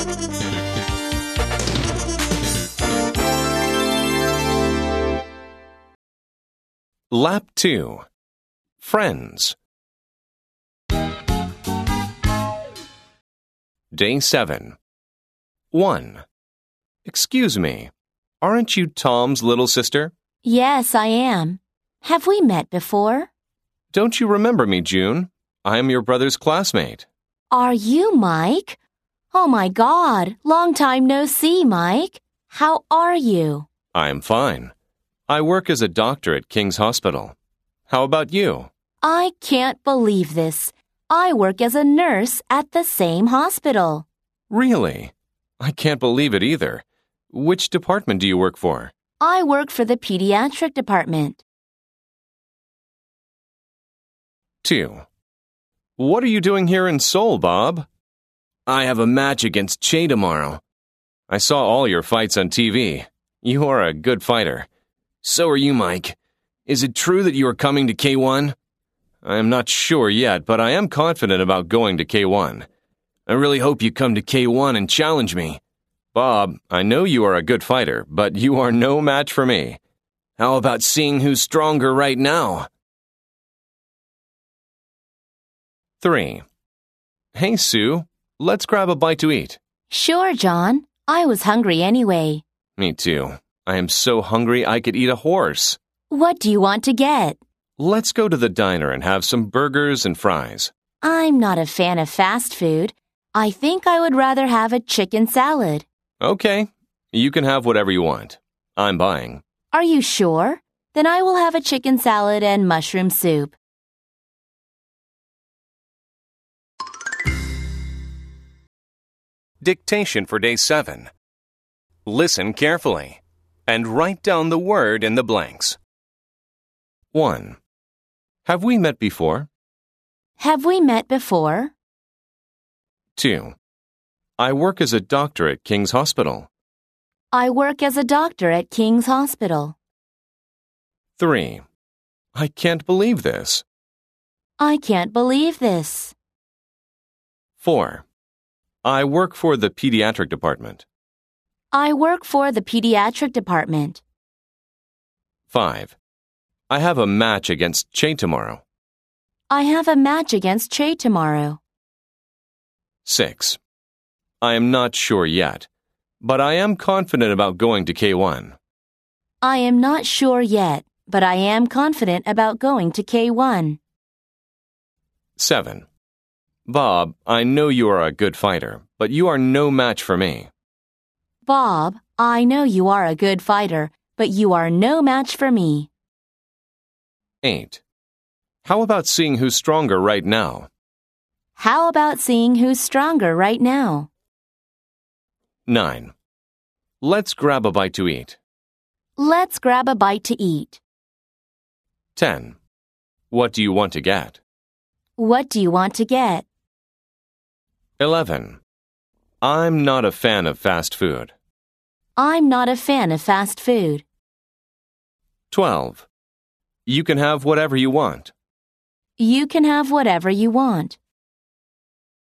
Lap 2. Friends. Day 7. 1. Excuse me, aren't you Tom's little sister? Yes, I am. Have we met before? Don't you remember me, June? I am your brother's classmate. Are you Mike? Oh my God, long time no see, Mike. How are you? I'm fine. I work as a doctor at King's Hospital. How about you? I can't believe this. I work as a nurse at the same hospital. Really? I can't believe it either. Which department do you work for? I work for the pediatric department. 2. What are you doing here in Seoul, Bob? I have a match against Che tomorrow. I saw all your fights on TV. You are a good fighter. So are you, Mike. Is it true that you are coming to K1? I am not sure yet, but I am confident about going to K1. I really hope you come to K1 and challenge me. Bob, I know you are a good fighter, but you are no match for me. How about seeing who's stronger right now? 3. Hey, Sue, let's grab a bite to eat. Sure, John. I was hungry anyway. Me too. I am so hungry I could eat a horse. What do you want to get? Let's go to the diner and have some burgers and fries. I'm not a fan of fast food. I think I would rather have a chicken salad. Okay, you can have whatever you want. I'm buying. Are you sure? Then I will have a chicken salad and mushroom soup. Dictation for Day 7. Listen carefully and write down the word in the blanks. 1. Have we met before? Have we met before? 2. I work as a doctor at King's Hospital. I work as a doctor at King's Hospital. 3. I can't believe this. I can't believe this. 4. I work for the pediatric department. I work for the pediatric department. 5. I have a match against Che tomorrow. I have a match against Che tomorrow. 6. I am not sure yet, but I am confident about going to K1. I am not sure yet, but I am confident about going to K1. 7. Bob, I know you are a good fighter, but you are no match for me. Bob, I know you are a good fighter, but you are no match for me. 8. How about seeing who's stronger right now? How about seeing who's stronger right now? 9. Let's grab a bite to eat. Let's grab a bite to eat. 10. What do you want to get? What do you want to get? 11. I'm not a fan of fast food. I'm not a fan of fast food. 12. You can have whatever you want. You can have whatever you want.